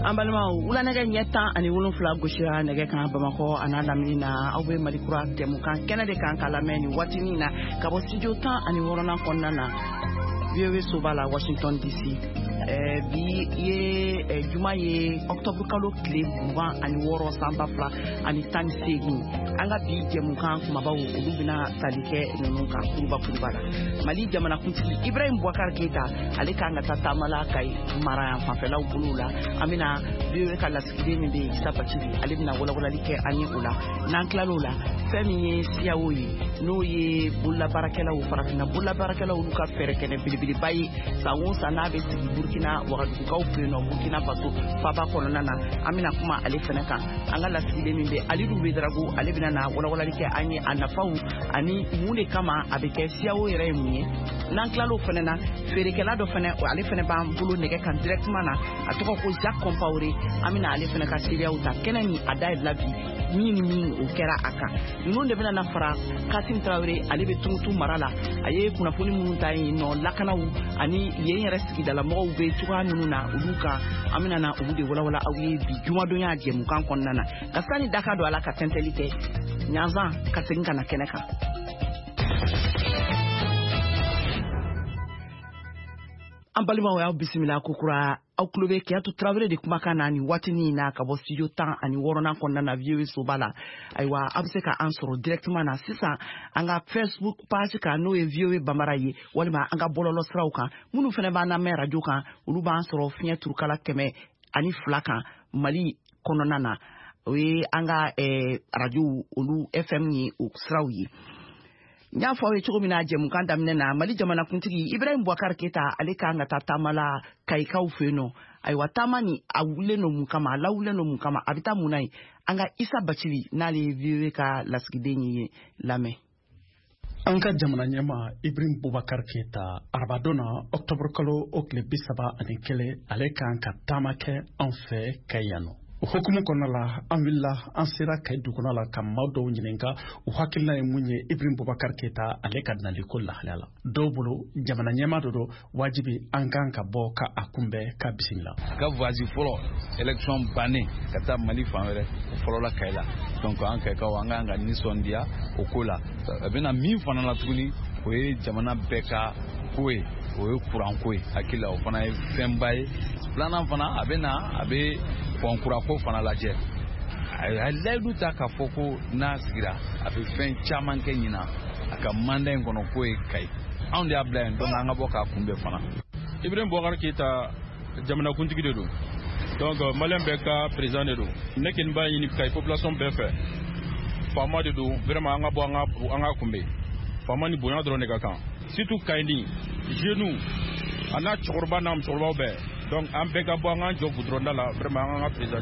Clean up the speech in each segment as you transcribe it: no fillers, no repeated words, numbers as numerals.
Ambalma ulanege nyeta ani wolonfula goshira nege kan Bamako ana lamini na aw be Mali kura temu kan kɛnɛ de kan ka lamɛn ni watini na ka bɔ studio 10 ani 6 kɔnɔna na VOA soba la Washington DC bi ye juma ye octobre kalo tile 20 ani 6 sanba fila ani 18 an ka bi jɛmukan kumabaw olu bɛna tali kɛ ninnu kan kuruba la Mali jamana kuntigi Ibrahim Boubacar Keita ale kan ka taa taamala Kayi mara yan fanfɛlaw bolo la an bɛna VOA ka lasigiden min bɛ yen Issa Bachili ale bɛna walawalali kɛ an ye o la n'an tilal'o la fɛn min ye CEDEAO ye n'o ye bololabaarakɛlaw farafinna bololabaarakɛlaw olu ka fɛɛrɛ kɛnɛ belebeleba ye san o san n'a bɛ sigi Burkina Wagadugukaw fɛ yen nɔ Burkina Faso faaba kɔnɔna na an bɛna kuma ale fɛnɛ kan an ka lasigiden min bɛ Alidu Ouédraogo ale bɛna na walawalali kɛ an ye a nafaw ani mun de kama a bɛ kɛ CEDEAO yɛrɛ ye mun ye n'an tilal'o fɛnɛ na feerekɛla dɔ fɛnɛ ale fɛnɛ b'an bolo nɛgɛ kan directement na a tɔgɔ ko Jacques Compaoré an bɛna ale fɛnɛ ka CEDEAO ta kɛnɛ min a dayɛlɛla bi min o kɛra a kan ninnu de bɛna na fara Kassim Traoré ale bɛ Tungutu mara la a ye kunnafoni minnu ta yen nɔ lakanaw ani yen yɛrɛ sigidala mɔgɔw bɛ cogoya minnu na olu kan an bɛna na olu de walawala aw ye bi jumadonya jɛmukan kɔnɔna na ka sani da ka don a la ka tɛntɛli kɛ ɲanzan ka segin ka na kɛnɛ kan. An balimaw y'aw bisimila kokura aw tulo bɛ Keyatu Traoré de kumakan na ni watini na ka bɔ studio 10 ani 6 kɔnɔna na VOA soba la ayiwa a bɛ se ka an sɔrɔ directement na sisan an ka Facebook page kan n'o ye VOA Bambara ye walima an ka bɔlɔlɔ siraw kan minnu fana b'an lamɛn radio kan olu b'an sɔrɔ fiɲɛ turukala 102 kan Mali kɔnɔna na o ye an ka radio olu FM ye o siraw ye. Nya fɔ ye cogo min na jɛmukan daminɛ na Mali jamana kuntigi Ibrahim Boubacar Keita ale kan ka taa taamala Kayikaw fɛ yen nɔ ayiwa taama ni a wulen no mun kama a lawulen no mun kama a bɛ taa mun na ye an ka Issa Bachili n'ale ye VOA ka lasigiden ye lamɛn. An ka jamana ɲɛma Ibrahim Boubacar Keita arabadon na octobre kalo o tile 31 ale kan ka taama kɛ an fɛ Kayi yan nɔ. O hukumu kɔnɔna la an wulila an sera Kayi dugukɔnɔ la ka maaw dɔw ɲininka u hakilina ye mun ye Ibrahim Boubacar Keita ale ka nali ko lahalaya la dɔw bolo jamana ɲɛma dɔ don wajibi an kan ka bɔ ka a kunbɛn ka bisimila ka voici fɔlɔ élection bannen ka taa Mali fan wɛrɛ fɔlɔ la Kayi la donc an Kayikaw an kan ka nisɔndiya o ko la a bɛna min fana la tuguni o ye jamana bɛɛ ka ko ye o ye courant ko ye hakili la o fana ye fɛnba ye filanan fana a bɛ kɔnkura ko fana lajɛ a layidu ta k'a fɔ ko n'a sigira a bɛ fɛn caman kɛ ɲina a ka mandat in kɔnɔ ko ye Kayi anw de y'a bila yen donc an ka bɔ k'a kunbɛn fana. Ibrahim Boubacar Keita jamana kuntigi de don donc malien bɛɛ ka président de don ne kɔni b'a ɲini Kayi population bɛɛ fɛ faama de don vraiment an ka bɔ an ka kunbɛn faama ni bonya dɔrɔn de ka kan surtout Kayini jeunes a n'a cɛkɔrɔba n'a musokɔrɔbaw bɛɛ donc an bɛɛ ka bɔ an ka jɔ goudronda la vraiment an ka président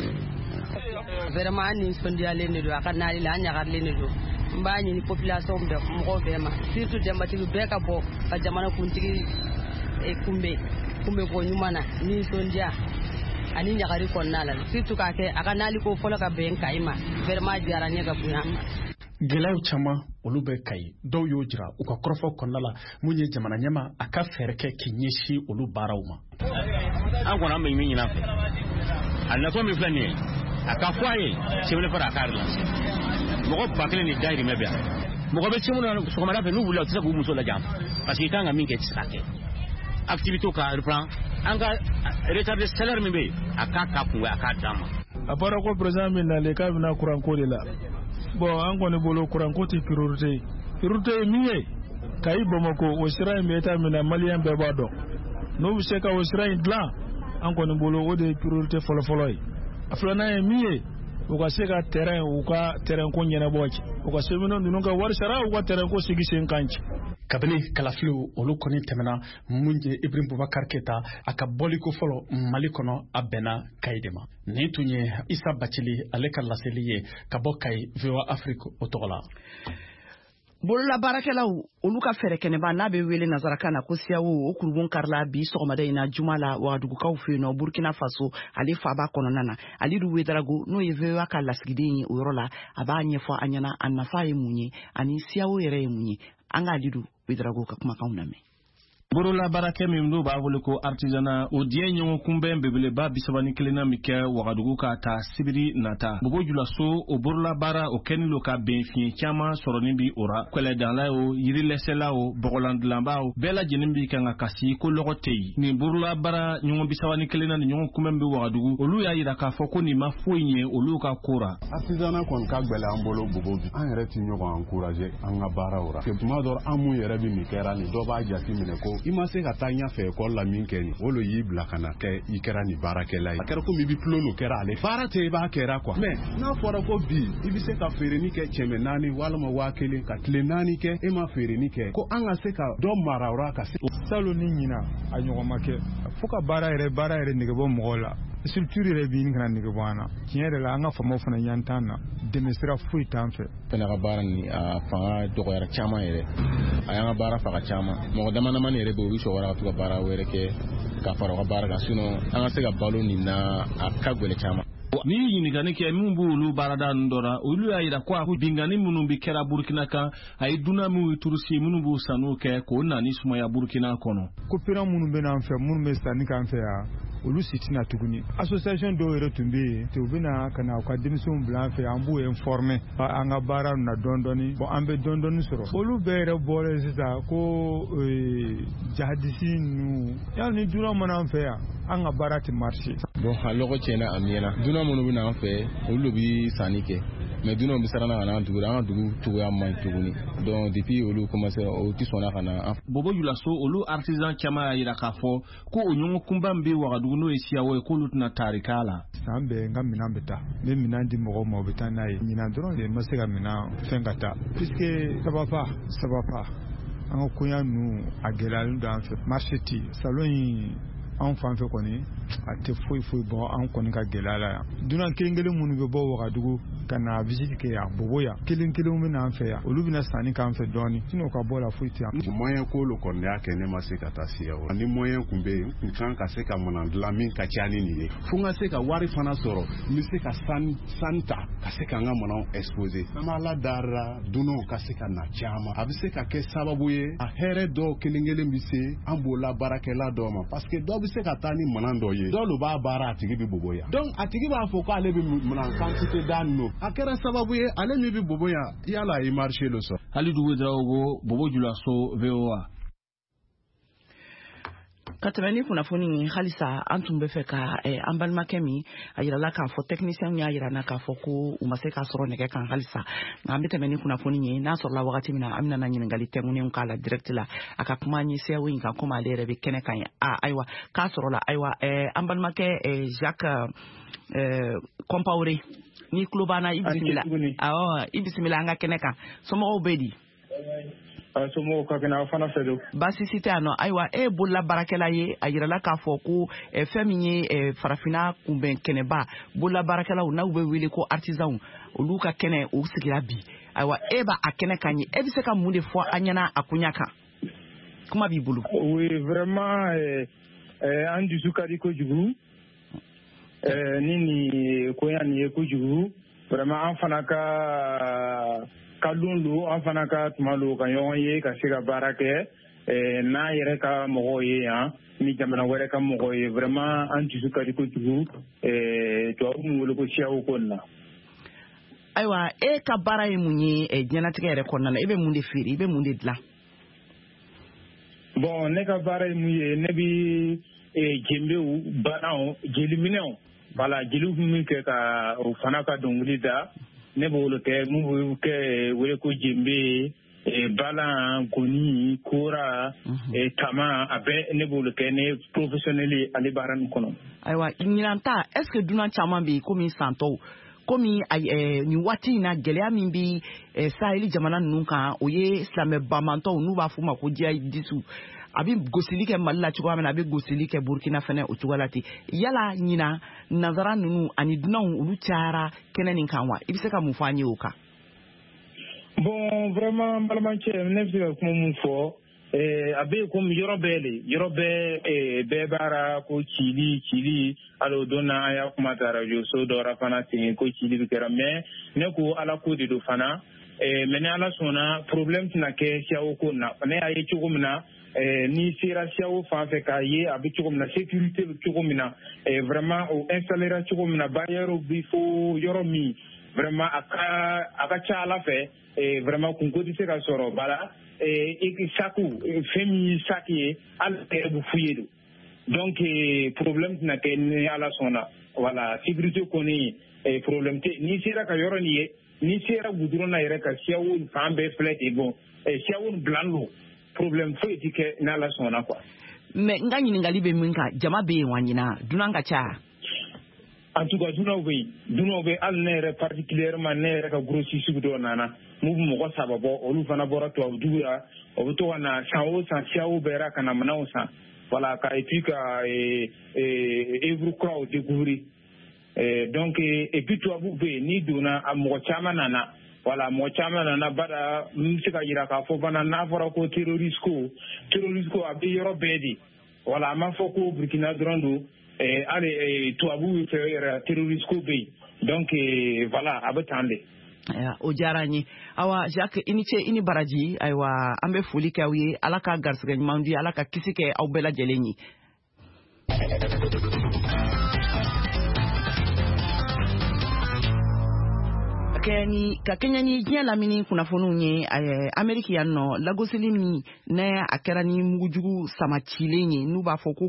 vraiment an nisɔndiyalen de don a ka nali la an ɲagarilen de don n b'a ɲini population bɛɛ mɔgɔw bɛɛ ma surtout denbatigi bɛɛ ka bɔ ka jamana kuntigi kunbɛn ko ɲuman na nisɔndiya ani ɲagari kɔnɔna la surtout k'a kɛ a ka nali ko fɔlɔ ka bɛn Kayi ma vraiment diyara n ye ka bonya ma. Gɛlɛyaw caman olu bɛ Kayi dɔw y'o jira u ka kɔrɔfɔ kɔnɔna la mun ye jamana ɲɛma a ka fɛɛrɛ kɛ k'i ɲɛsin olu baaraw ma. An kɔni an bɛ min ɲini a fɛ a nafa min filɛ nin ye a ka fɔ a ye sɛbɛnni fara a ka relance mɔgɔ ba kelen ni dayirimɛ bɛ yan mɔgɔ bɛ sɛbɛnni na sɔgɔmada fɛ n'u wulila u tɛ se k'u muso lajɛ parce que i kan ka min kɛ i tɛ se k'a kɛ activité ka reprend an ka retard de salaire min bɛ yen a k'a kunbɛn a k'a d'a ma. A fɔra ko président min nalen k'a bɛna courant ko de la bon an kɔni bolo courant ko tɛ priorité ye min ye Kayi Bamako o sira in bɛ taa min na malien bɛɛ b'a dɔn n'o bɛ se ka o sira in dilan an kɔni bolo o de ye priorité fɔlɔ ye a filanan ye min ye u ka se ka terrain u ka terrain ko ɲɛnabɔ u ka sɛbɛnninw ninnu ka wari sara u ka terrain ko sigi sen kan ci. Kabini kalafiliw olu kɔni tɛmɛna mun ye Ibrahim Boubacar Keita a ka bɔliko fɔlɔ Mali kɔnɔ a bɛnna Kayi de ma nin tun ye Issa Bachili ale ka laseli ye ka bɔ Kayi VOA Afrique o tɔgɔ la. Bololabaarakɛlaw olu ka fɛɛrɛ kɛnɛba n'a bɛ wele nazarakan na ko CEDEAO o kurubon karila bi sɔgɔmada in na juma la Wagadugukaw fɛ yen nɔ Burkina Faso ale faaba kɔnɔna na Alidu Ouédraogo n'o ye VOA ka lasigiden ye o yɔrɔ la a b'a ɲɛfɔ an ɲɛna a nafa ye mun ye ani CEDEAO yɛrɛ ye mun ye an ka Alidu Ouédraogo ka kumakanw lamɛn. Borola barake min do b'a wele ko artisanat o diɲɛ ɲɔgɔn kunbɛn belebeleba 31 min kɛ Wagadugu ka ta sibiri nata. Bobo Julaso o borola baara o kɛni lo ka bɛn fiɲɛ caman sɔrɔni bi ora. Kwɛlɛdanla o, yirilɛsɛla o, bɔgɔlandilanba o, bɛɛ lajɛlen bi kan ka kasi ko lɔgɔ tɛ yen. Nin borola baara ɲɔgɔn 31 ni ɲɔgɔn kunbɛn bi Wagadugu, olu y'a yira k'a fɔ ko nin ma foyi ɲɛ olu ka kora. Artisanat kɔni ka gwɛlɛ an bolo Bobo bi. An yɛrɛ ti ɲɔgɔn encourager an ka baara ora. Tuma dɔ an mun yɛrɛ bi nin kɛra ni dɔ b'a jati minɛ ko i ma se ka taa ɲɛfɛ école la min kɛ ni o lo y'i bila kana kɛ i kɛra ni baarakɛla ye. A kɛra komi i bi tulon n'o kɛra ale. Baara tɛ i b'a kɛra quoi. Mais n'a fɔra ko bi i bi se ka feereni kɛ cɛmɛ 4 walima 1000 ka tile 4 kɛ e ma feereni kɛ ko an ka se ka dɔ mara ora ka se. Salo ni ɲina a ɲɔgɔn ma kɛ. Fo ka baara yɛrɛ negebɔ mɔgɔw la. Structure yɛrɛ bi kana negebɔ an na. Tiɲɛ yɛrɛ la an ka famaw fana yantan na. Dɛmɛ sira foyi t'an fɛ. Fɛnɛ ka baara ni a fanga dɔgɔyara caman yɛrɛ. A y'an ka baara faga caman. Mɔgɔ damadamani yɛrɛ bɛ olu sɔgɔra ka to ka baara wɛrɛ kɛ ka fara u ka baara kan sinon an ka se ka balo nin na a ka gwɛlɛ caman. Ni ɲininkali kɛ min b'u olu baarada ninnu dɔ la olu y'a yira ko bingani minnu bi kɛra Burkina kan a ye dunan minnu turusi minnu b'u sanu kɛ k'o nani sumaya Burkina kɔnɔ. Coopérant minnu bɛ n'an fɛ minnu bɛ sanni k'an fɛ yan olu si tɛna tuguni. Association dɔw yɛrɛ tun bɛ yen u bɛna ka na u ka denmisɛnw bila an fɛ an b'u informer an ka baara na dɔɔni bon an bɛ dɔɔni sɔrɔ. Olu bɛɛ yɛrɛ bɔlen sisan ko jihadisi ninnu yali ni dunan mana an fɛ yan an ka baara tɛ marché. Bon a lɔgɔ tiɲɛna a miyɛna dunan minnu bɛ n'an fɛ olu bi sanni kɛ mais dunan bɛ siran ka n'an dugu an ka dugu cogoya man ɲi tuguni donc depuis olu commencé o tɛ sɔnna ka na. Bobo Julaso olu artisan caman y'a yira k'a fɔ ko o ɲɔgɔn kunbɛn bɛ Wagadugu n'o ye siyawo ye k'olu tɛna taari k'a la. San bɛɛ n ka minɛn bɛ taa n bɛ minɛn di mɔgɔw ma u bɛ taa n'a ye ɲinan dɔrɔn de ma se ka minɛn fɛn ka taa puisque sababa an ka koɲa ninnu a gɛlɛyalen don an fɛ marché tɛ yen salon in an fan fɛ kɔni a tɛ foyi bɔ an kɔni ka gɛlɛya la yan dunan kelen minnu bɛ bɔ Wagadugu ka na visite kɛ yan Bobo yan kelen bɛ n'an fɛ yan olu bɛna sanni k'an fɛ dɔɔni sinon ka bɔ la foyi tɛ yan. Moyen ko lo kɔni y'a kɛ ne ma se ka taa siyawo ni moyen kun bɛ yen n kan ka se ka mana dilan min ka ca ni nin ye fo n ka se ka wari fana sɔrɔ n bɛ se ka san ta ka se ka n ka manaw exposer an b'a ladara dunanw ka se ka na caman a bɛ se ka kɛ sababu ye a hɛrɛ dɔw kelen bɛ se an b'o la baarakɛla dɔw ma parce que dɔw bɛ se ka taa ni manan dɔ ye dɔw b'a baara a tigi bɛ Bobo yan donc a tigi b'a fɔ ko ale bɛ manan quantité da ninnu a kɛra sababu ye ale min bɛ Bobo yan yala a ye marché lo sɔrɔ. Halidu Wedraogo Bobo Julaso VOA. Ka tɛmɛ ni kunnafoni ye halisa an tun bɛ fɛ ka an balimakɛ min a yirala k'a fɔ technicien y'a yira na k'a fɔ ko u ma se k'a sɔrɔ nɛgɛ kan halisa nka an bɛ tɛmɛ ni kunnafoni ye n'a sɔrɔla wagati min na an bɛna ɲininkali tɛŋunen k'a la direct la a ka kuma an ye CEAO in kan komi ale yɛrɛ bɛ kɛnɛ kan ye ayiwa k'a sɔrɔla ayiwa an balimakɛ Jacques Compaoré ni tulo b'an na i bisimila an ka kɛnɛ kan somɔgɔw bɛ di. Somɔgɔw ka kɛnɛ aw fana fɛ don. Baasi si tɛ yan nɔ ayiwa e bolola baarakɛla ye a yirala k'a fɔ ko fɛn min ye farafinna kunbɛn kɛnɛba bolola baarakɛlaw n'aw bɛ wele ko artisanw olu ka kɛnɛ o sigira bi ayiwa e b'a a kɛnɛ kan ye e bɛ se ka mun de fɔ an ɲɛna a kunya kan kuma b'i bolo. Oui vraiment an dusu ka di kojugu ni nin koya nin ye kojugu vraiment an fana ka don an fana ka tuma don ka ɲɔgɔn ye ka se ka baara kɛ n'a yɛrɛ ka mɔgɔw ye yan ni jamana wɛrɛ ka mɔgɔw ye vraiment an dusu ka di kojugu tubabu min wele ko CEAO ko nin na. Ayiwa e ka baara ye mun ye diɲɛlatigɛ yɛrɛ kɔnɔna na e bɛ mun de feere i bɛ mun de dilan. Bon ne ka baara ye mun ye ne bɛ jembew banaw jeliminɛw voilà jeliw min kɛ ka o fana ka dɔnkili da ne b'olu kɛ mun bɛ kɛ wele ko jembe balan goni kora tama a bɛɛ ne b'olu kɛ ne professionnel ye ale baara nin kɔnɔ. Ayiwa ɲinan ta est ce que dunan caman bɛ yen komi santɔw komi nin waati in na gɛlɛya min bɛ Saheli jamana ninnu kan o ye silamɛ bamantɔw n'u b'a fɔ ma ko jihadistu a bɛ gosili kɛ Mali la cogoya min na a bɛ gosili kɛ Burkina fana o cogoya la ten yala ɲinan nanzara ninnu ani dunanw olu cayara kɛnɛ nin kan wa i bɛ se ka mun fɔ an ye o kan. Bon vraiment n balimakɛ ne bɛ se ka kuma mun fɔ a bɛ komi yɔrɔ bɛɛ baara ko cili hali o don na an y'a kuma ta radio so dɔ la fana ten ko cili bɛ kɛra mais ne ko ala ko de don fana mais ni ala sɔnna problème tɛna kɛ CEAO ko na ne y'a ye cogo min na ni sera siyawo fan fɛ k'a ye a bɛ cogo min na sécurité bɛ cogo min na vraiment o installera cogo min na barrière bi fo yɔrɔ min vraiment a ka ca Ala fɛ vraiment kunko tɛ se ka sɔrɔ bala sac fɛn min ye sac ye hali tɛgɛ bɛ fu ye don donc problème tɛna kɛ ni Ala sɔnna voilà sécurité kɔni problème tɛ ni sera ka yɔrɔ nin ye ni sera goudron na yɛrɛ ka siyawo fan bɛɛ filɛ ten bon siyawo bilan don problème foyi tɛ kɛ ni Ala sɔnna quoi. mais n ka ɲininkali bɛ min kan jama bɛ yen wa ɲina dunan ka ca. en tout cas dunaw bɛ hali ne yɛrɛ particulièrement ne yɛrɛ ka grossi sugu dɔ nana n'u bɛ mɔgɔ 3 bɔ olu fana bɔra tubabu dugu la o bɛ to ka na san o san siyawo bɛɛ ka na minɛnw san voilà ka et puis ka œuvre kuraw découvrir donc et puis tubabu bɛ yen n'i donna a mɔgɔ caman nana voilà mɔgɔ caman nana bada n bɛ se ka jira k'a fɔ fana n'a fɔra ko terroriste ko a bɛ yɔrɔ bɛɛ de voilà a ma fɔ ko Burkina dɔrɔn don hali tubabu fɛ yɛrɛ terroriste ko bɛ yen donc voilà a bɛ tan de. o diyara n ye awa Jacques i ni ce i ni baraji ayiwa an bɛ foli kɛ aw ye Ala ka garisɛgɛ ɲuman di Ala ka kisi kɛ aw bɛɛ lajɛlen ye. ka kɛɲɛ ni diɲɛ lamini kunnafoniw ye Amérique yan nɔ lagosili min n'a a kɛra ni mugujugu samacilen ye n'u b'a fɔ ko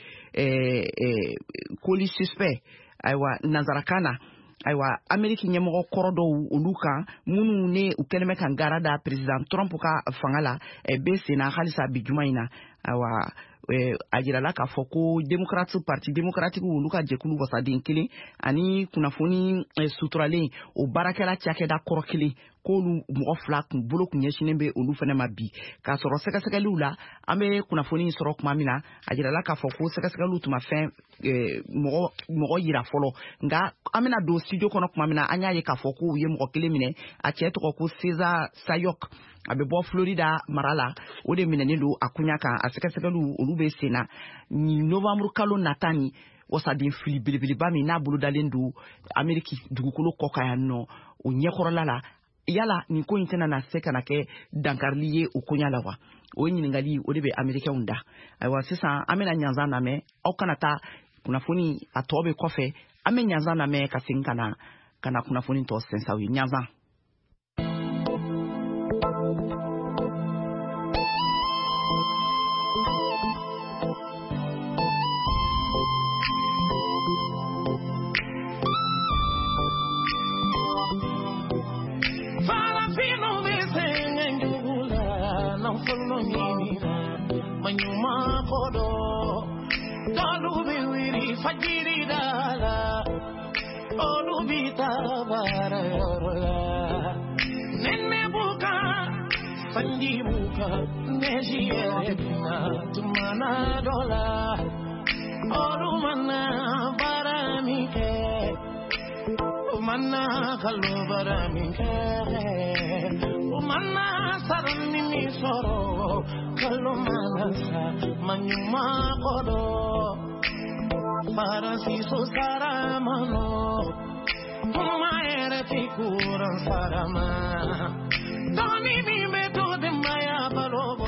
colis suspect ayiwa nanzarakan na ayiwa Amérique ɲɛmɔgɔ kɔrɔ dɔw olu kan minnu ne u kɛlen bɛ ka ngara da président Trump ka fanga la bɛ senna halisa bi juma in na ayiwa a jirala k'a fɔ ko parti démocratique olu ka jɛkulu wasaden kelen ani kunnafoni suturalen o baarakɛla cakɛda kɔrɔ kelen k'olu mɔgɔ 2 kun bolo kun ɲɛsinen bɛ olu fana ma bi k'a sɔrɔ sɛgɛsɛgɛliw la an bɛ kunnafoni sɔrɔ tuma min na a jirala k'a fɔ ko sɛgɛsɛgɛliw tuma fɛn mɔgɔ yira fɔlɔ nka an bɛna don studio kɔnɔ tuma min na an y'a ye k'a fɔ ko u ye mɔgɔ kelen minɛ a cɛ tɔgɔ ko César Sayok a bɛ bɔ Florida mara la o de minɛnen don a kunya kan a sɛgɛsɛgɛliw olu bɛ senna ni novembre kalo nata ni wasaden fili belebeleba min n'a bolo dalen don Amérique dugukolo kɔ kan yan nɔ o ɲɛkɔrɔla la yala nin ko in tɛna na se kana kɛ dankarili ye o koɲa la wa o ye ɲininkali o de bɛ Américains da ayiwa sisan an bɛna ɲanzan lamɛn aw kana taa kunnafoni a tɔ bɛ kɔfɛ an bɛ ɲanzan lamɛn ka segin ka na kunnafoni tɔ sɛnsaw ye ɲanzan. Fajiri dala, olubita bara, nene buka, fanji buka, nejiye bina, tumana dola, olumana baramike, umana kalu baramike, umana sarani misoro, kalumana sa manyuma kodo. Para si sosara mano, uma era figura sarama. Doni mi meto de maya balobo.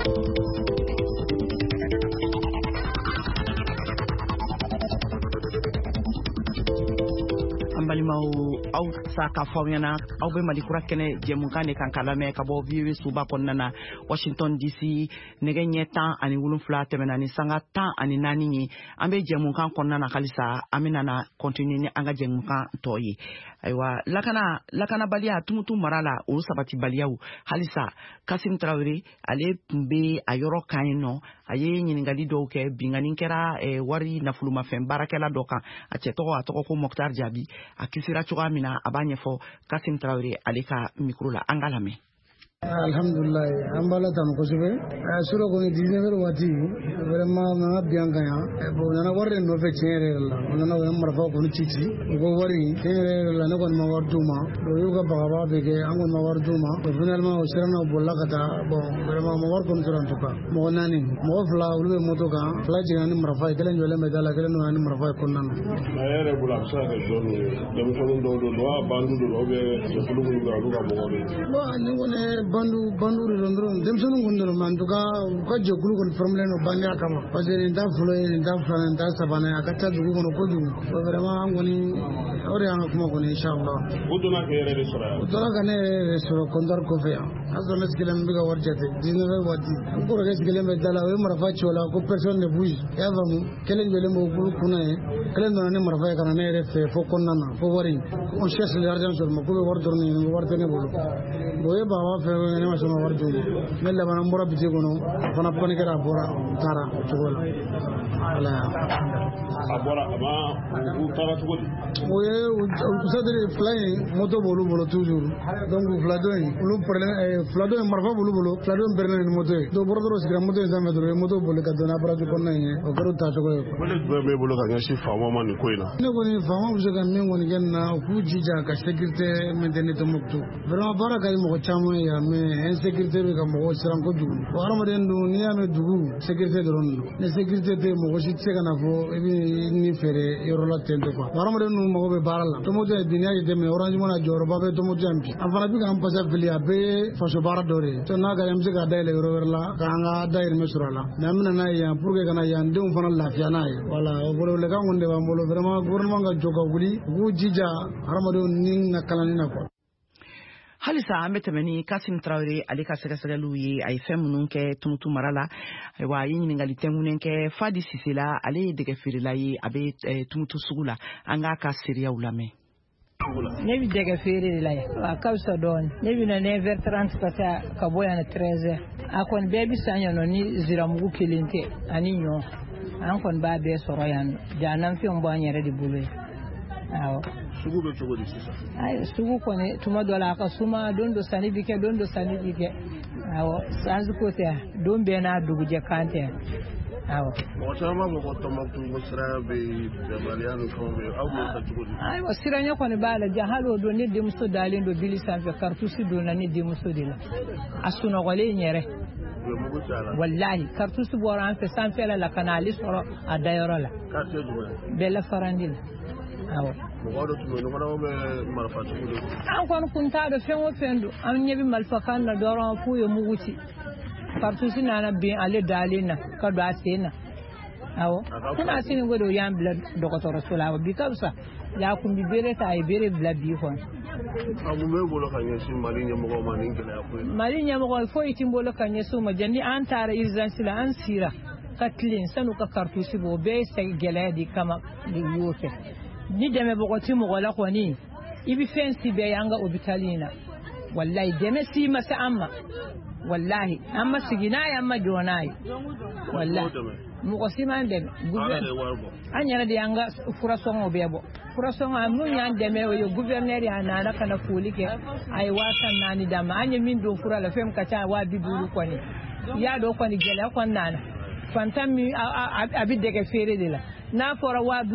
Ambalimaw aw sa ka fawɲana aw bɛ Malikura kɛnɛ jɛmukan de kan ka lamɛn ka bɔ VOA suba kɔnɔna na Washington DC nɛgɛ ɲɛ 17 tɛmɛna ni sanga 14 ye an bɛ jɛmukan kɔnɔna na halisa an bɛna na continuer ni an ka jɛmukan tɔ ye ayiwa lakanabaliya tumutu mara la o sabatibaliyaw halisa Kasim Traoré ale tun bɛ a yɔrɔ kan yen nɔ a ye ɲininkali dɔw kɛ bingani kɛra wari nafolomafɛn baarakɛla dɔ kan a tɔgɔ ko Mokhtar Diaby a kisira cogoya min na a b'a ɲɛfɔ Kasim Traoré ale ka micro la an ka lamɛn. Alhamdulillah an b'a la tanu kosɛbɛ sura kɔni 19 waati vraiment an ka bi an kan yan bon nana wari de nɔfɛ tiɲɛ yɛrɛ la o nana o ye marifaw kɔni ci u ko wari tiɲɛ yɛrɛ la ne kɔni ma wari d'u ma o y'u ka bagaba bɛ kɛ an kɔni ma wari d'u ma finalement o sera n'o bolila ka taa bon vraiment ma wari kɔni sɔrɔ en tout cas mɔgɔ 4 mɔgɔ 2 olu bɛ moto kan 2 jiginna ni marifa ye 1 jɔlen bɛ da la 1 nana ni marifa ye kɔnɔna na. a yɛrɛ bolo a bɛ se ka kɛ jɔn ye denmisɛnnin dɔw don a bandu don ou bien cɛfulu minnu bɛ olu ka mɔgɔ de. bon ni kɔni bandu rondron demsonu gondoro man to ka jokulu kon formule no banya kama parce que nda fulo nda fana nda sabana akata dugu kono ko dugu vraiment ngoni ore an kuma kono inshallah uduna ke re sura uduna kane sura kondar ko fe azo mes kilam biga warjate 19 wati ko res kilam dala we marafa chola ko person ne bouge ya vamu kelen bele mo bulu kuna e kelen no ne marafa kana ne re fe fo konna na fo wari on cherche l'argent sur mo ko wardorni warte ne bulu boye baba fe ne ma sama wardu mella bana mbora bije gono fana pone kera bora tara chola ala abora ma u tara to oye usadere flying moto bolu bolu toujours donc fladoi ulu problème flado marfa bolu flado berne moto do bordoro sigra moto exame do moto bolu ka dona bara ko na ye o garu ta to ko wala be bolu ka nyashi fama man ko ina ne ko ni fama bu ga men woni genna ku jija ka sécurité maintenir to muktu vraiment bara kay mo chamo ya me insécurité be ka mo siran ko dugu o arama den do ni ya me dugu sécurité do ron ne sécurité te mo shi tsega na fo ebi ni fere yoro la tendo ko arama den mo be barala to mo de dunia de me orange mo na joro ba be to mo jampi afana bi am pasa filia be faso bara dore to na ga yam siga dai yoro la ka nga dai me surala namna na ya pour que kana ya ndum fana lafiya na ya wala o bolo le ka ngonde ba mbolo vraiment gouvernement ga joka guli gu jija arama do ni na kala ni na ko halisa an bɛ tɛmɛ ni Kasim Traoré ale ka sɛgɛsɛgɛliw ye a ye fɛn minnu kɛ Tumutu mara la wa a ye ɲininkali tɛŋunen kɛ Fadi Sise la ale ye dɛgɛ feerela ye a bɛ Tumutu sugu la an k'a ka seereyaw lamɛn. ne bi dɛgɛ feere de la a ka fisa dɔɔni ne bi na 9h30 ka taa ka bɔ yan 13h a kɔni bɛɛ bi san yan nɔ ni ziramugu kelen tɛ ani ɲɔ an kɔni b'a bɛɛ sɔrɔ yan nɔ jaananfɛnw b'an yɛrɛ de bolo ye awɔ sugu bɛ cogo di sisan ayi sugu kɔni tuma dɔ la a ka suma don dɔ sanni bi kɛ don dɔ sanni bi kɛ awɔ sanji ko tɛ don bɛɛ n'a dugujɛ kan tɛ awɔ mɔgɔ caman b'a fɔ ko Tɔnbukutu ko siranya bɛ bɛnbaliya ni fɛnw bɛ aw b'o kɛ cogo di ayiwa siranya kɔni b'a la ja hali o don ne denmuso dalen don bili sanfɛ karitusi donna ne denmuso de la a sunɔgɔlen yɛrɛ wallahi karitusi bɔra an fɛ sanfɛla la ka na ale sɔrɔ a dayɔrɔ la bɛlɛ farandi la awɔ mɔgɔ dɔ tun bɛ ɲɔgɔn bɛ marifa cogo di an kɔni kun t'a dɔn fɛn o fɛn don an ɲɛ bɛ marifa kan na dɔrɔn k'u ye mugu ci karitusi nana bin ale dalen na ka don a sen na awɔ tɛna sini ko de o y'an bila dɔgɔtɔrɔso la awɔ bi ka fisa y'a kun bi bere ta a ye bere bila bi kɔnɔ a mun bɛ bolo ka ɲɛsin Mali ɲɛmɔgɔw ma nin gɛlɛya ko in na Mali ɲɛmɔgɔ foyi t'i bolo ka ɲɛsin o ma jɛ ni an taara urgence la an sira ka tilen sanu ka karitusi bɔ o bɛɛ ye sɛgɛn gɛlɛya de kama de y'o kɛ ni dɛmɛbagaw ti mɔgɔ la kɔni i bɛ fɛn si bɛɛ y'an ka hôpital in na wallahi dɛmɛ si ma se an ma wallahi an ma sigi n'a ye an ma jɔ n'a ye wallahi mɔgɔ si m'an dɛmɛ an yɛrɛ de y'an ka furasɔngɔw bɛɛ bɔ furasɔngɔ mun y'an dɛmɛ o ye gouverneur y'a nana ka na foli kɛ a ye 400 d'an ma an ye min don fura la fɛn min ka ca 250 kɔni i y'a dɔn kɔni gɛlɛya kɔni nana fantan min a bɛ dɛgɛ feere de la n'a fɔra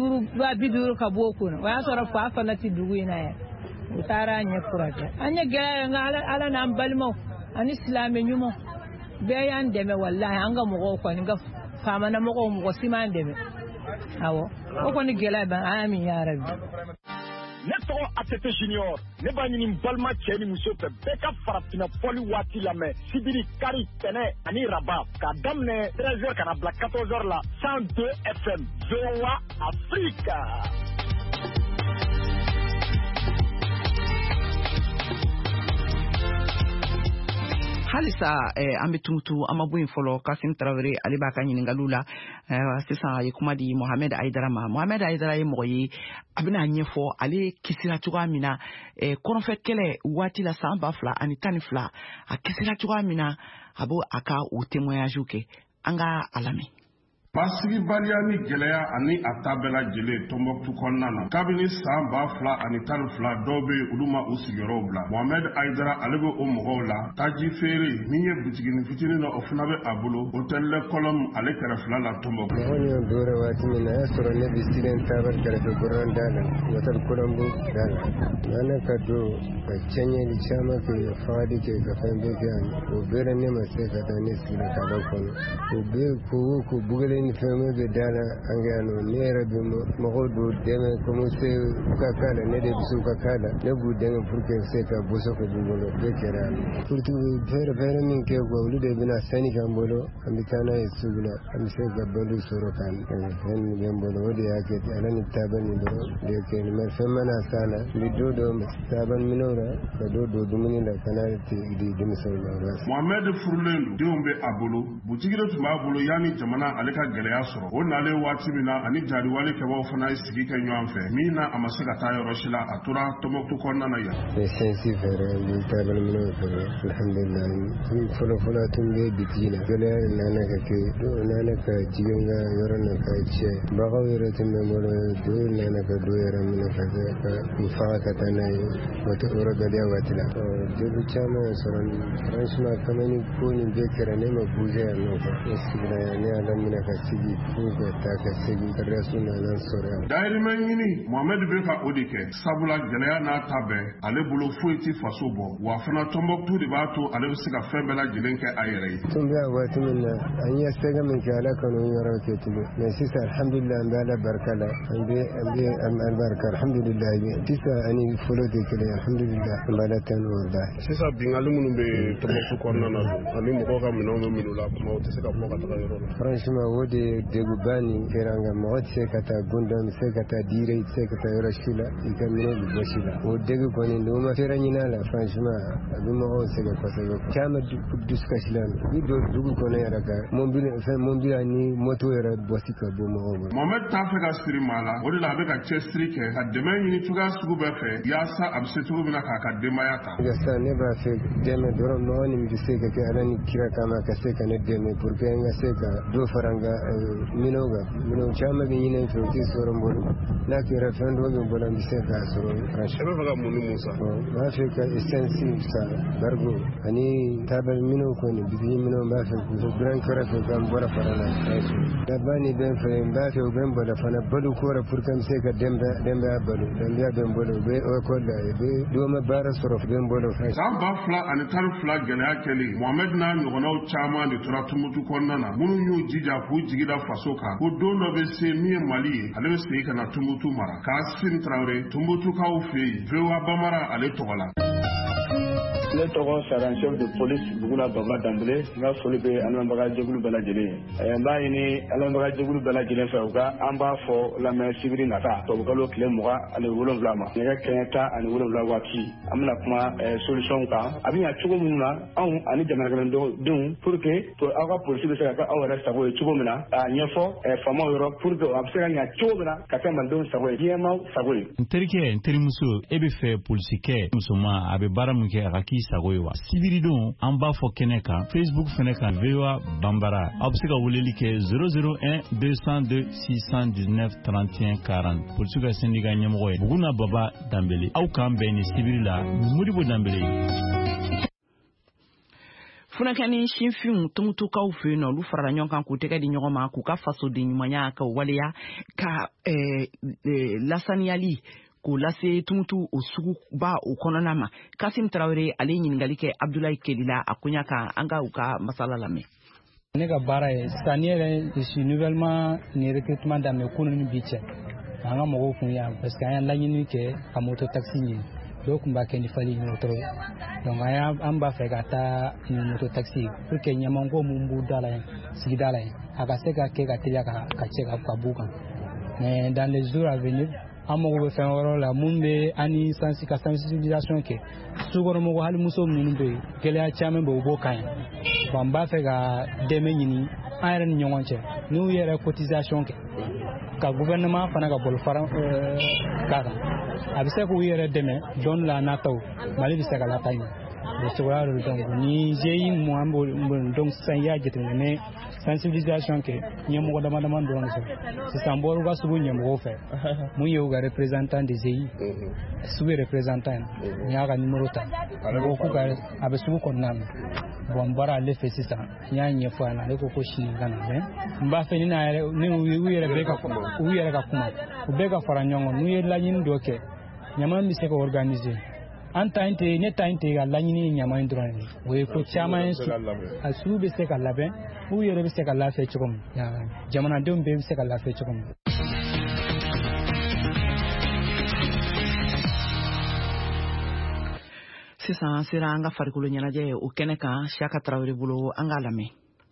250 ka bɔ o kunna o y'a sɔrɔ fa fana tɛ dugu in na yan u taara an ɲɛ furakɛ an ye gɛlɛya nka ala n'an balimaw ani silamɛ ɲumanw bɛɛ y'an dɛmɛ wallahi an ka mɔgɔw kɔni ka faamana mɔgɔw mɔgɔ si m'an dɛmɛ awɔ o kɔni gɛlɛya bɛ an min ya rabi ne tɔgɔ ATT Junior ne b'a ɲini balima cɛ ni muso fɛ bɛɛ ka farafinna fɔli waati lamɛn sibiri kari tɛnɛ ani raba k'a daminɛ 13h ka na bila 14h la 102 FM VOA Africa. halisa an bɛ Tumutu an ma bɔ yen fɔlɔ Kasim Traoré ale b'a ka ɲininkaliw la sisan a ye kuma di Mohamed Aidara ma Mohamed Aidara ye mɔgɔ ye a bɛna ɲɛfɔ ale kisira cogoya min na kɔrɔnfɛ kɛlɛ waati la san 2012 a kisira cogoya min na a b'o a ka o témoignage kɛ an ka a lamɛn. Basigibaliya ni gɛlɛya ani a ta bɛɛ lajɛlen Tɔnbukutu kɔnɔna na kabini san 2012 dɔw bɛ olu ma u sigiyɔrɔw bila Mohamed Aidara ale bɛ o mɔgɔw la taji feere min ye butiginin fitinin dɔ o fana bɛ a bolo hôtel Le Colombe ale kɛrɛfɛla la Tɔnbukutu. Mɔgɔ min dɔwɛrɛ waati min na a y'a sɔrɔ ne bɛ Siren Tabar kɛrɛfɛ Goron da la hôtel Colombe da la n'an ka don ka cɛnɲɛli caman kɛ fagadi kɛ ka fɛn bɛɛ kɛ o bɛɛ ne ma se ka taa ne sigi ka dɔ kɔnɔ o bɛɛ ko bugelen min feme be dala angano nera be mo do deme ko mo se ka kala ne de bisu ka kala ne bu denge pour que se ka boso ko bolo be kera pour tout fere min ke go lude bina sani kan bolo ambitana isugula am se ga bolo soro kan hen ben bolo wodi yake alani tabani do de ke me femana sala mi do taban minora ka do dumuni la kanati di dimisol ma Mohamed Furlendo diombe abolo butigi do tuma abolo yani jamana ale ka gɛlɛya sɔrɔ o nale waati min na ani jari wale kɛbaw fana ye sigi kɛ ɲɔgɔn fɛ min na a ma se ka taa yɔrɔ si la a tora Tɔnbɔkutu kɔnɔna na yan sensi fɛrɛ ni tabal minora fɛrɛ alhamdulillah fɔlɔ tun bɛ bitigi la gɛlɛya nana ka kɛ do nana ka jigin ka yɔrɔ na ka cɛ bagaw yɛrɛ tun bɛ bolo do nana ka do yɛrɛ minɛ ka faga ka taa n'a ye wato yɔrɔ gɛlɛya waati la joli caman sɔrɔ franchement kamani ko nin bɛɛ kɛra ne ma bouger yan nɔ ne sigira yan ne ala minɛ ka sigi pour ka taa ka segin resto nana sɔrɔ yan dayirimɛ ɲini Mohamed bɛ ka o de kɛ sabula gɛlɛya n'a ta bɛɛ ale bolo foyi ti faso bɔ wa fana Tɔnbɔkutu de b'a to ale bɛ se ka fɛn bɛɛ lajɛlen kɛ a yɛrɛ ye tun bɛ a waati min na an ye sɛgɛ min kɛ ala kanu yɔrɔ kɛ tugun mais sisan alhamdulillah an bɛ ala barika la an bɛ albarka alhamdulillah sisan ani fɔlɔ tɛ kelen alhamdulillah an bɛ ala tanu wallahi sisan bingali minnu bɛ Tɔnbɔkutu kɔnɔna na ani mɔgɔw ka minɛnw bɛ minɛ u la kuma o tɛ se ka bɔ ka taga yɔrɔ la franchement o de deguba nin kɛra nka mɔgɔ tɛ se ka taa gunda tɛ se ka taa diire tɛ se ka taa yɔrɔ si la i ka minɛw bɛ bɔ si la o degu kɔni n'o ma fɛrɛ ɲin'a la franchement a bɛ mɔgɔw sɛgɛn kosɛbɛ caman dusukasi la ni don dugu kɔnɔ yɛrɛ ka mobili ani moto yɛrɛ bɔsi ka bɔ mɔgɔw bolo Mohamed t'a fɛ ka siri maa la o de la a bɛ ka cɛsiri kɛ ka dɛmɛ ɲini cogoya sugu bɛɛ fɛ yaasa a bɛ se cogo min na k'a ka denbaya ta sisan ne b'a fɛ dɛmɛ dɔrɔn mɔgɔ nin bɛ se ka kɛ ala ni kira kama ka se ka ne dɛmɛ pour que n ka se ka dɔ fara n ka minɛw kan minɛw caman bɛ ɲini fɛ o tɛ sɔrɔ n bolo n'a kɛra fɛn dɔ bɛ n bolo n bɛ se k'a sɔrɔ e bɛ fɛ ka mun ni mun san n b'a fɛ ka essence san barigo ani tabal minɛw kɔni bitigi minɛw n b'a fɛ k'u biran kɛrɛfɛ ka n bɔra fara la dabani bɛ n fɛ n b'a fɛ u bɛ n bolo fana balo kɔrɔ pour que n bɛ se ka denbaya balo denbaya bɛ n bolo u bɛ école la u bɛ dɔɔma baara sɔrɔ u bɛ n bolo san 2012 gɛlɛya kɛlen Mohamed n'a ɲɔgɔnnaw caman de tora Tɔnbɔkutu kɔnɔna na minnu y'u jija k'u jigida faso kan ko don dɔ bɛ se min ye Mali ye ale bɛ segin ka na Tɔnbɔkutu mara Kassim Traoré Tɔnbɔkutukaw fɛ yen VOA Bambara ale tɔgɔ la ne tɔgɔ Saran chef de police Bugula Baba Dambele n ka foli bɛ an lamɛnbaga jɛkulu bɛɛ lajɛlen ye n b'a ɲini an lamɛnbaga jɛkulu bɛɛ lajɛlen fɛ u ka an b'a fɔ lamɛn sibiri nata tubabukalo tile 27 ma nɛgɛ kɛɲɛ 17 waati an bɛna kuma solution kan a bɛ ɲɛ cogo minnu na anw ani jamana kɛnɛdenw pour que aw ka polisi bɛ se ka kɛ aw yɛrɛ sago ye cogo min na a ɲɛfɔ faamaw yɔrɔ pour que a bɛ se ka ɲɛ cogo min na ka kɛ malidenw sago ye diɲɛmaw sago ye. n terikɛ n terimuso e bɛ fɛ polisikɛ musoman a bɛ baara min kɛ a ka k'i sago ye wa sibiri don an b'a fɔ kɛnɛ kan Facebook fɛnɛ kan VOA Bambara aw bɛ se ka weleli kɛ 001 202 619 31 40 polisiw ka syndicat ɲɛmɔgɔ ye Buguna Baba Dambele aw k'an bɛn ni sibiri la Modibo Dambele Funakɛni sinfinw Tɔnbɔkutukaw fɛ yen nɔ olu farala ɲɔgɔn kan k'u tɛgɛ di ɲɔgɔn ma k'u ka fasoden ɲumanya ka waleya ka lasaniyali k'o lase Tɔnbɔkutu o suguba o kɔnɔna ma Kassim Traoré ale ɲininkali kɛ Abdoulaye Kelila a koɲa kan an ka u ka masala lamɛn. Ne ka baara ye sisan ne yɛrɛ je suis nouvellement ni recrutement daminɛ kunun ni bi cɛ an ka mɔgɔw kun yan parce que an y'a laɲini kɛ ka moto taxi ɲini dɔw kun b'a kɛ ni fali moto donc an b'a fɛ ka taa ni moto taxi pour que ɲamanko mun b'u da la yen sigida la yen a ka se ka kɛ ka teliya ka cɛ ka b'u kan mais dans les jours à venir an mago bɛ fɛn wɛrɛw la mun bɛ an ni ka sensibilisation kɛ sukɔnɔmɔgɔ hali muso minnu bɛ yen gɛlɛya caman bɛ u b'o kan ye bon n b'a fɛ ka dɛmɛ ɲini an yɛrɛ ni ɲɔgɔn cɛ n'u yɛrɛ cotisation kɛ ka gouvernement fana ka bolo fara k'a kan a bɛ se k'u yɛrɛ dɛmɛ don la nataw Mali bɛ se ka lataa ɲɛ o cogoya de donc ni GIE mun an b'o donc sisan i y'a jateminɛ sensibilisation kɛ ɲɛmɔgɔ dama dɔrɔn de sisan bɔra u ka sugu ɲɛmɔgɔw fɛ mun ye u ka représentant de GIE sugu représentant n y'a ka numéro ta ko k'u ka a bɛ sugu kɔnɔna na bon n bɔra ale fɛ sisan n y'a ɲɛfɔ a ɲɛna ale ko sini ka na mais n b'a fɛ ni u yɛrɛ bɛ ka kuma u bɛɛ ka fara ɲɔgɔn kan n'u ye laɲini dɔ kɛ ɲama bɛ se ka organiser an ta inte ne ta inte ga laɲini ɲama in dɔrɔn de o ye ko caman ye a sugu bɛ se ka labɛn u yɛrɛ bɛ se ka lafiya cogo min jamanadenw bɛɛ bɛ se ka lafiya cogo min. sisan sera an ka farikolo ɲɛnajɛ o kɛnɛ kan Siyaka Tarawele bolo an k'a lamɛn.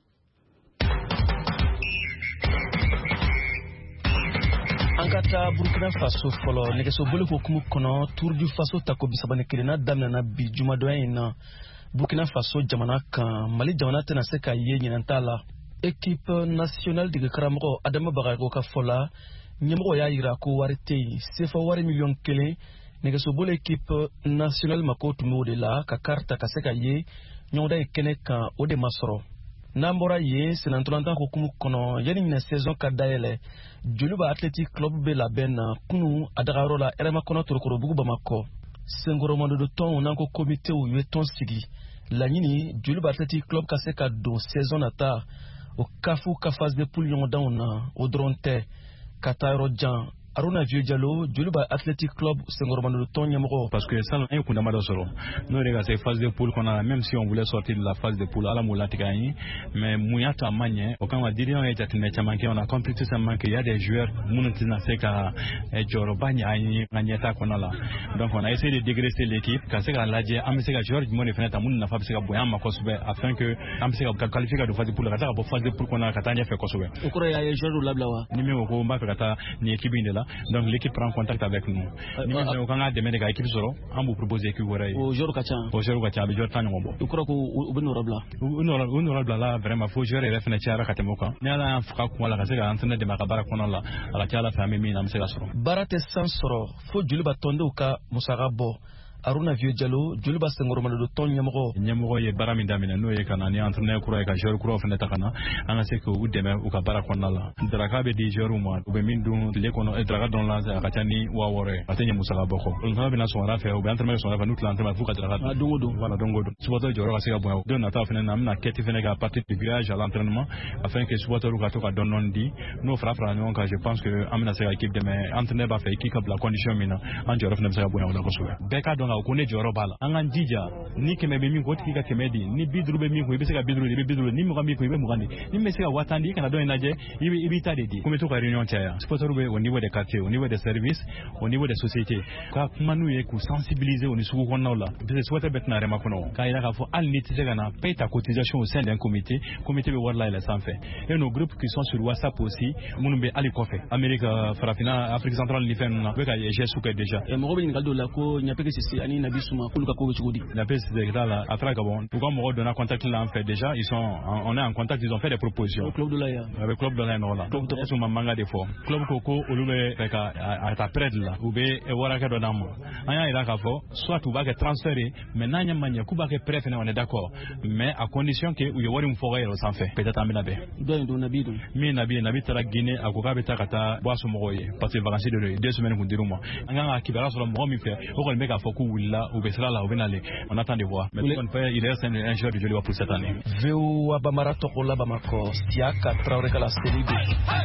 An ka taa Burkina Faso fɔlɔ nɛgɛsoboli hukumu kɔnɔ Tour du Faso tako 31 daminɛna bi jumadɔya in na Burkina Faso jamana kan Mali jamana tɛna se ka ye ɲinanta la. Équipe nationale dege karamɔgɔ Adama Bagayogo ka fɔ la ɲɛmɔgɔ y'a yira ko wari tɛ yen CFA wari miliyɔn 1 nɛgɛsoboli équipe nationale mako tun b'o de la ka karita ka se ka ye ɲɔgɔndan in kɛnɛ kan o de ma sɔrɔ. N'an bɔra yen senatolantan hukumu kɔnɔ yanni ɲinɛ saison ka dayɛlɛ Joliba Athletic Club bɛ labɛn na kunu a dagayɔrɔ la Hɛrɛma kɔnɔ Torokorobugu Bamakɔ senkɔrɔmandodo tɔnw n'an ko komitew ye tɔn sigi laɲini Joliba Athletic Club ka se ka don saison nata o kafu ka phase de poule ɲɔgɔndanw na o dɔrɔn tɛ ka taa yɔrɔ jan Aruna Vieux Diallo Joliba Athletic Club senkɔrɔmandodo tɔn ɲɛmɔgɔ. Parce que ça un kundama dɔ sɔrɔ n'o de ka se phase de poule kɔnɔ même si on voulait sortir de la phase de poule ala m'o latigɛ an ye mais mun y'a to a ma ɲɛ o kama dirigeants ye jateminɛ caman kɛ on a compris tout simplement qu'il y a des joueurs minnu tɛna se ka jɔyɔrɔba ɲɛ an ye an ɲɛta kɔnɔ la donc on a essayé de dégraisser l'équipe ka se k'a lajɛ an bɛ se ka joueur jumɛn de fana ta minnu nafa bɛ se ka bonya an ma kosɛbɛ afin que an bɛ se ka qualifier ka don phase de poule ka taa ka bɔ phase de poule kɔnɔ ka taa ɲɛfɛ kosɛbɛ. O kɔrɔ ye a ye joueur labila wa. ni min ko ko n b'a fɛ ka taa nin équipe in de la donc l'équipe prend contact avec nous ni min fana ko k'an ka dɛmɛ de ka équipe sɔrɔ an b'u proposer équipe wɛrɛ ye. O joueur ka ca. O joueur ka ca a bɛ joueur 10 ɲɔgɔn bɔ. O kɔrɔ ko u bɛ nɔrɔ bila. U nɔrɔ bila la vraiment fo joueur yɛrɛ fana cayara ka tɛmɛ o kan ni ala y'an faga kun la ka se ka entraîneur dɛmɛ a ka baara kɔnɔ la a ka ca ala fɛ an bɛ min na an bɛ se ka sɔrɔ. Baara tɛ san sɔrɔ fo Joliba tɔndenw ka musaka bɔ. Aruna Vieux Diallo Joliba senkɔrɔmandodo tɔn ɲɛmɔgɔ ye baara min daminɛ n'o ye ka na ni entraîneur kura ye ka joueur kuraw fana ta ka na an ka se k'u dɛmɛ u ka baara kɔnɔna la daraka bɛ di joueur ma u bɛ min dun tile kɔnɔ daraka dɔn la a ka ca ni 6000 ye a tɛ ɲɛ musaka bɔ kɔ olu fana bɛna sɔgɔmada fɛ u bɛ entraîneur sɔgɔmada fɛ n'u tila entraîneur f'u ka daraka dun don o don voilà don o don supporter jɔyɔrɔ ka se ka bonya don nataw fana na an bɛna kɛti fana ka partir du village à l'entraînement afin que supporters ka to ka dɔɔni di n'o fara ɲɔgɔn kan je pense que an bɛna se ka équipe dɛmɛ entraîneur b'a fɛ équipe ka bila condition min na an jɔyɔrɔ fana bɛ se ka bonya o la kosɛbɛ bɛɛ k'a dɔn ka ko ne jɔyɔrɔ b'a la an k'an jija ni 100 bɛ min ko o tigi ka 100 di ni 50 bɛ min ko i bɛ se ka 50 di i bɛ 50 ni 20 bɛ ko i bɛ 20 di ni min bɛ se ka 50 di i kana dɔ in lajɛ i b'i ta de di comme to ka réunion caya supporters bɛ au niveau des quartiers au niveau des services au niveau des sociétés ka kuma n'u ye k'u sensibiliser o ni sugu kɔnɔnaw la parce que supporter bɛ tɛna Hɛrɛma kɔnɔ k'a jira k'a fɔ hali n'i tɛ se ka na paye ta cotisation au sein d'un comité bɛ wari layɛlɛ sanfɛ et nos groupes qui sont sur WhatsApp aussi minnu bɛ hali kɔfɛ Amérique farafinna Afrique centrale ni fɛn ninnu na u bɛ ka geste kɛ déjà mɔgɔ bɛ ɲininkali dɔw la ko Ɲapeke Sise ani Nabi Souma k'olu ka ko bɛ cogo di. Ɲapeke Sise la a taara Gabon u ka mɔgɔw donna contact la en fait déjà on est en contact ils ont fait des propositions. O club dɔ la yan. Avec club dɔ la yan nɔ la. Club tɔgɔ ma manga de fɔ. Club ko olu bɛ fɛ ka a ta prêt la u bɛ warakɛ dɔ d'an ma an y'a jira k'a fɔ soit u b'a kɛ transfert ye mais n'a ɲɛ ma ɲɛ k'u b'a kɛ prêt fana on est d'accord mais à condition que u ye wari min fɔ ka yɛlɛ o sanfɛ peut-être an bɛna bɛn. Dɔ in don Nabi don. Min Nabi taara Guinée a ko k'a bɛ taa ka taa bɔ a somɔgɔw ye parce que vacances de ye 2 semaines kun dir'u ma an kan ka kibaruya sɔrɔ mɔgɔ min fɛ o kɔni bɛ k'a fɔ k'u wulila u bɛ sira la u bɛ nalen on attend de voir mais il reste un joueur de Joliba pour cette année. VOA Bamara Tokola Bamako Siyaka Traoré Kala Seribe.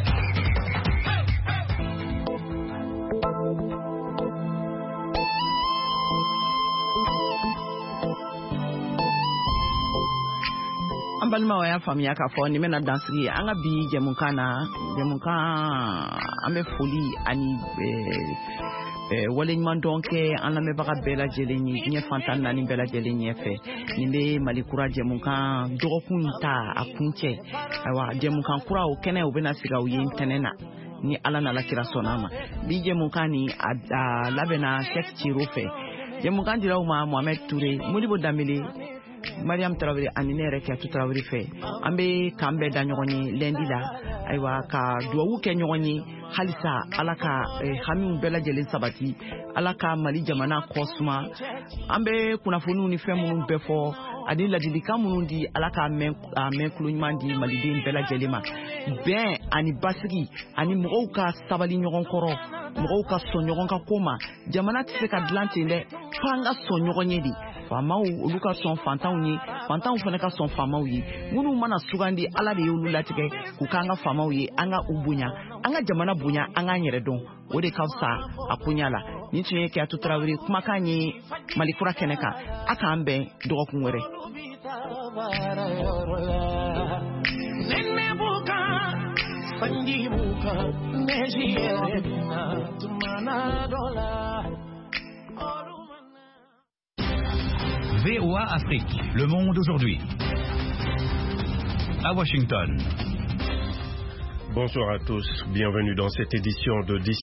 An balimaw y'a faamuya k'a fɔ nin bɛna dansigi an ka bi jɛmukan na an bɛ foli ani waleɲuman dɔn kɛ an lamɛnbaga bɛɛ lajɛlen ye diɲɛ fantan naani bɛɛ lajɛlen ɲɛfɛ nin bɛ Mali kura jɛmukan dɔgɔkun ta a kuncɛ ayiwa jɛmukan kura o kɛnɛ o bɛna sigi aw ye ntɛnɛn na ni Ala n'Ala kira sɔnna a ma bi jɛmukan ni a labɛnna Cheikh Thierno fɛ jɛmukan dira aw ma Mohamed Touré Modibo Dambele Mariam Traoré ani ne yɛrɛ Kiyatu Traoré fɛ an bɛ k'an bɛɛ da ɲɔgɔn ye lundi la ayiwa ka duwawu kɛ ɲɔgɔn ye halisa Ala ka hamiw bɛɛ lajɛlen sabati Ala ka Mali jamana kɔ suma an bɛ kunnafoniw ni fɛn minnu bɛɛ fɔ ani ladilikan minnu di Ala k'a mɛn kulo ɲuman di maliden bɛɛ lajɛlen ma bɛn ani basigi ani mɔgɔw ka sabali ɲɔgɔn kɔrɔ mɔgɔw ka sɔn ɲɔgɔn ka ko ma jamana tɛ se ka dilan ten dɛ f'an ka sɔn ɲɔgɔn ye de faamaw olu ka sɔn fantanw ye fantanw fana ka sɔn faamaw ye minnu mana sugandi Ala de y'olu latigɛ k'u k'an ka faamaw ye an ka u bonya an ka jamana bonya an k'an yɛrɛ dɔn o de ka fisa a koɲa la ni tun ye Keyatu Tarawele kumakan ye Malikura kɛnɛ kan a k'an bɛn dɔgɔkun wɛrɛ. VOA Afrique, le monde aujourd'hui. À Washington. Bonsoir à tous, bienvenue dans cette édition de